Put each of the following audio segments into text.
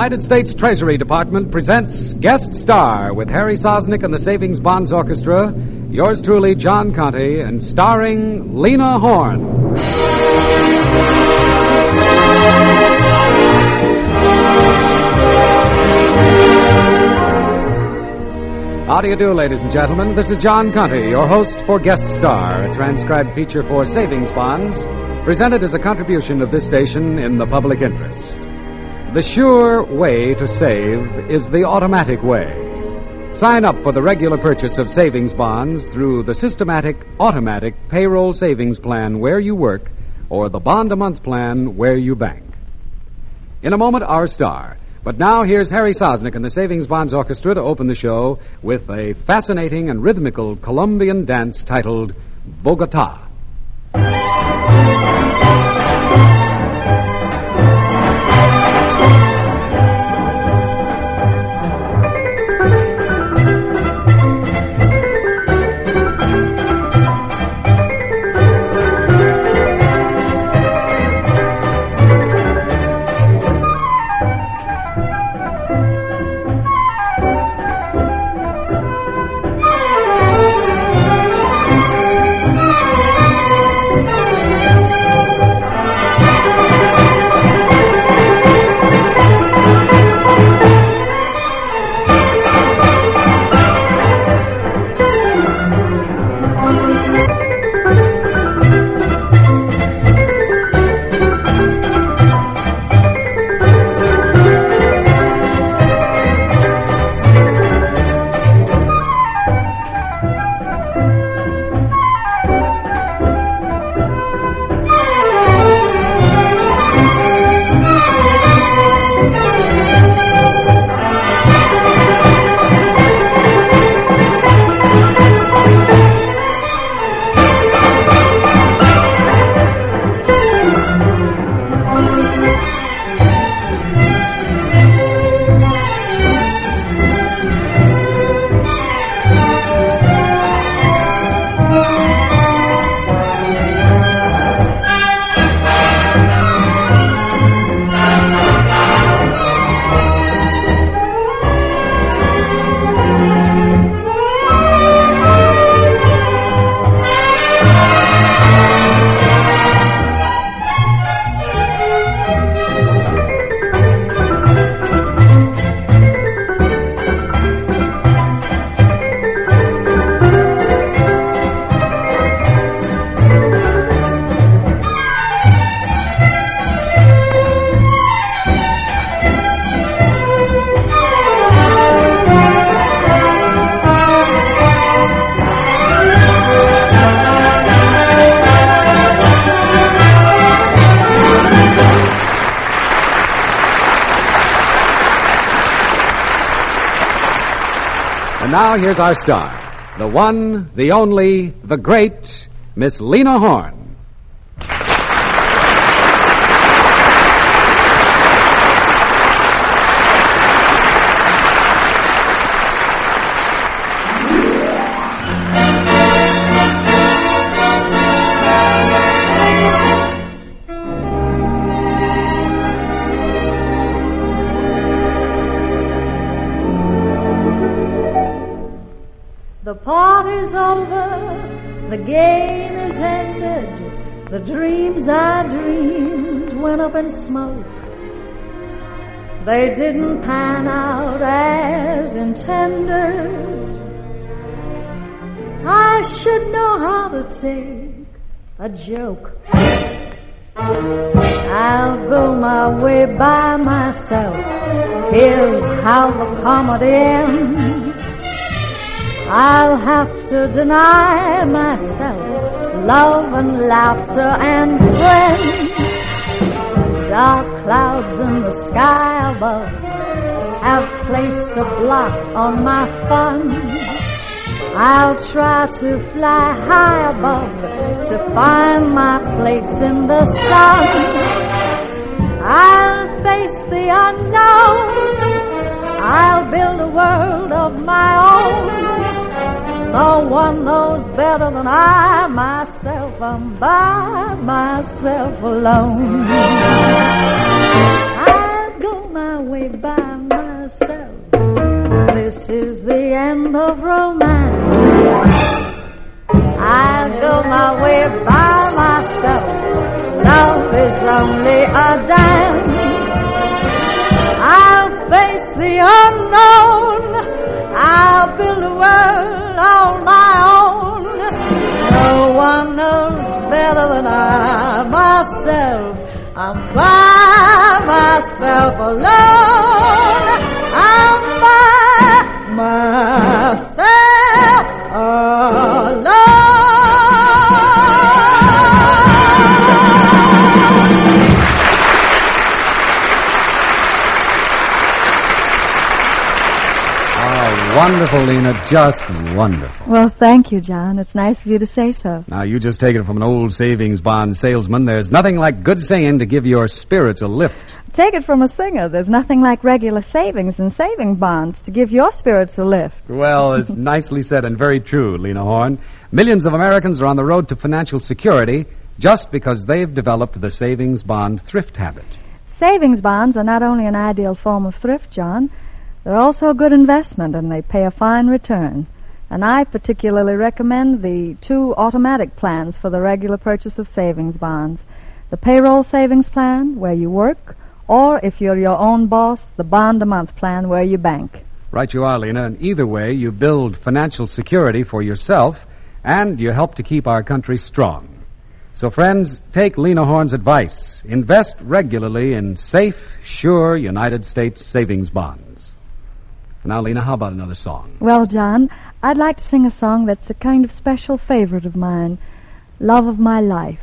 United States Treasury Department presents Guest Star with Harry Sosnick and the Savings Bonds Orchestra, yours truly, John Conte, and starring Lena Horne. How do you do, ladies and gentlemen? This is John Conte, your host for Guest Star, a transcribed feature for Savings Bonds, presented as a contribution of this station in the public interest. The sure way to save is the automatic way. Sign up for the regular purchase of savings bonds through the systematic, automatic payroll savings plan where you work or the bond-a-month plan where you bank. In a moment, our star. But now here's Harry Sosnick and the Savings Bonds Orchestra to open the show with a fascinating and rhythmical Colombian dance titled Bogota. Now here's our star, the one, the only, the great, Miss Lena Horne. The party's over, the game is ended, the dreams I dreamed went up in smoke. They didn't pan out as intended. I should know how to take a joke. I'll go my way by myself. Here's how the comedy ends. I'll have to deny myself love and laughter and friends. Dark clouds in the sky above have placed a blot on my fun. I'll try to fly high above to find my place in the sun. I'll face the unknown. I'll build a world of my own. No one knows better than I myself. I'm by myself alone. I'll go my way by myself. This is the end of romance. I'll go my way by myself. Love is only a dance. I'll face the unknown. I'll build a world on my own. No one knows better than I myself. I'm by myself alone. I'm by myself alone. Wonderful, Lena, just wonderful. Well, thank you, John. It's nice of you to say so. Now, you just take it from an old savings bond salesman. There's nothing like good saying to give your spirits a lift. Take it from a singer. There's nothing like regular savings and saving bonds to give your spirits a lift. Well, it's nicely said and very true, Lena Horne. Millions of Americans are on the road to financial security just because they've developed the savings bond thrift habit. Savings bonds are not only an ideal form of thrift, John, they're also a good investment, and they pay a fine return. And I particularly recommend the 2 automatic plans for the regular purchase of savings bonds. The payroll savings plan, where you work, or if you're your own boss, the bond-a-month plan, where you bank. Right you are, Lena, and either way, you build financial security for yourself, and you help to keep our country strong. So, friends, take Lena Horne's advice. Invest regularly in safe, sure United States savings bonds. Now, Lena, how about another song? Well, John, I'd like to sing a song that's a kind of special favorite of mine, Love of My Life.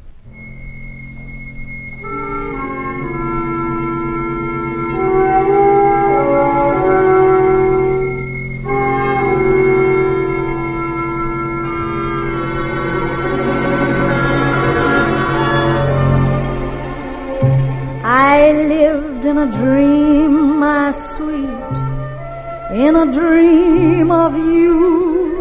I lived in a dream, my sweet, in a dream of you.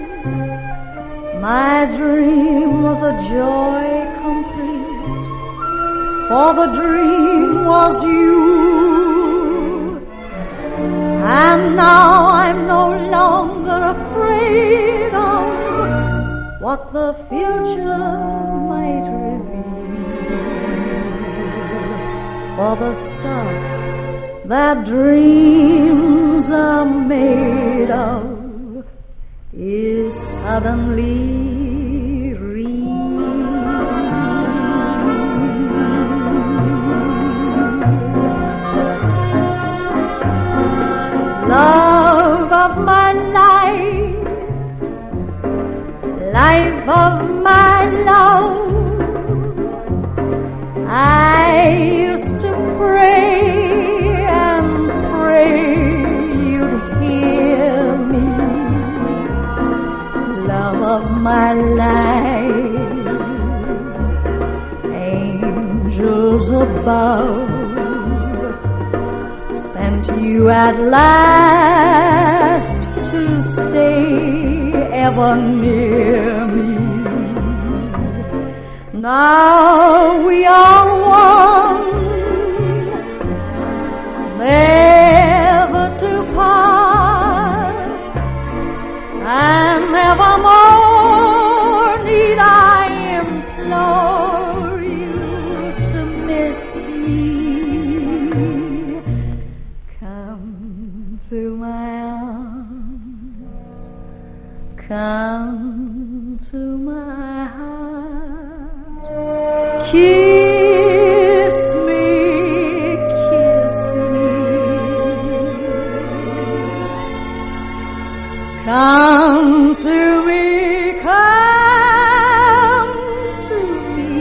My dream was a joy complete, for the dream was you. And now I'm no longer afraid of what the future might reveal, for the stuff that dreams are made of is suddenly real. Love of my life, life of my love, I used to pray you'd hear me. Love of my life, angels above sent you at last to stay ever near me. Now we are one, never to part, and nevermore need I implore you to miss me. Come to my arms, come to my heart, kiss me, kiss me. Come to me, come to me,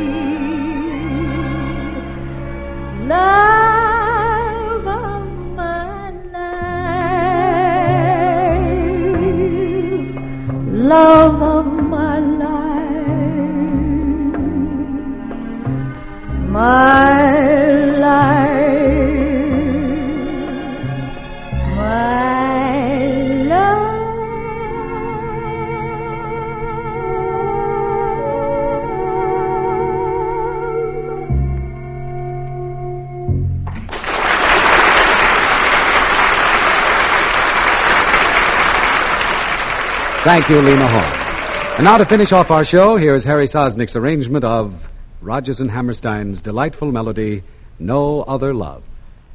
love of my life, love of my life, my life. Thank you, Lena Horne. And now to finish off our show, here's Harry Sosnick's arrangement of Rodgers and Hammerstein's delightful melody, No Other Love.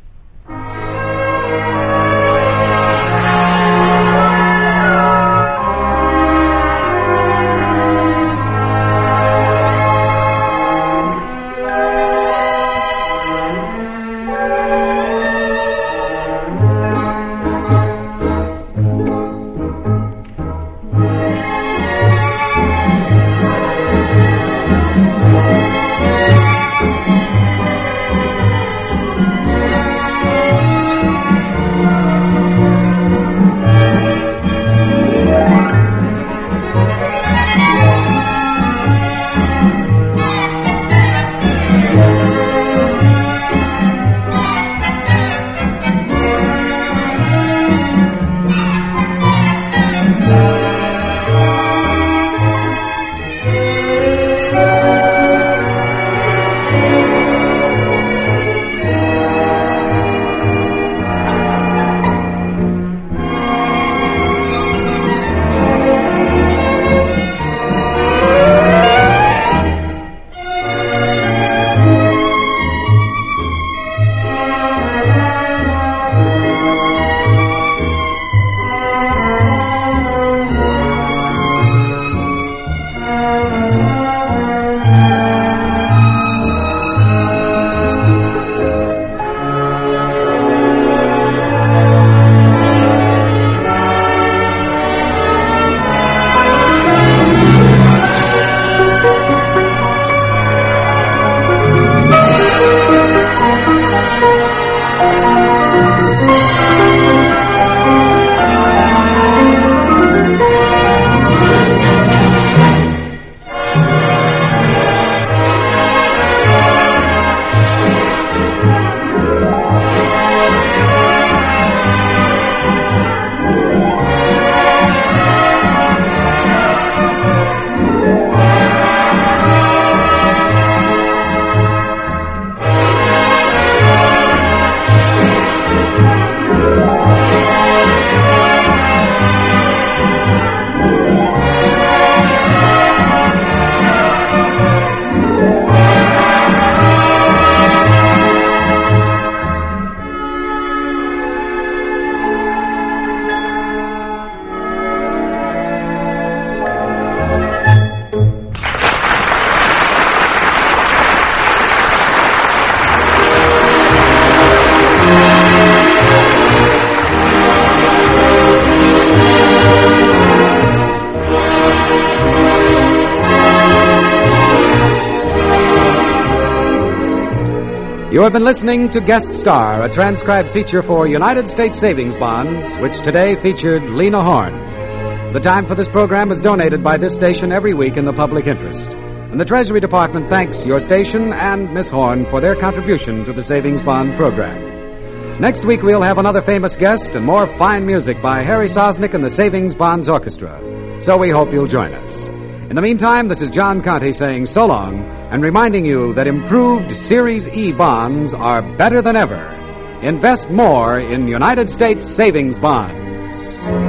You have been listening to Guest Star, a transcribed feature for United States Savings Bonds, which today featured Lena Horne. The time for this program is donated by this station every week in the public interest. And the Treasury Department thanks your station and Miss Horne for their contribution to the Savings Bond program. Next week we'll have another famous guest and more fine music by Harry Sosnick and the Savings Bonds Orchestra. So we hope you'll join us. In the meantime, this is John Conte saying so long and reminding you that improved Series E bonds are better than ever. Invest more in United States savings bonds.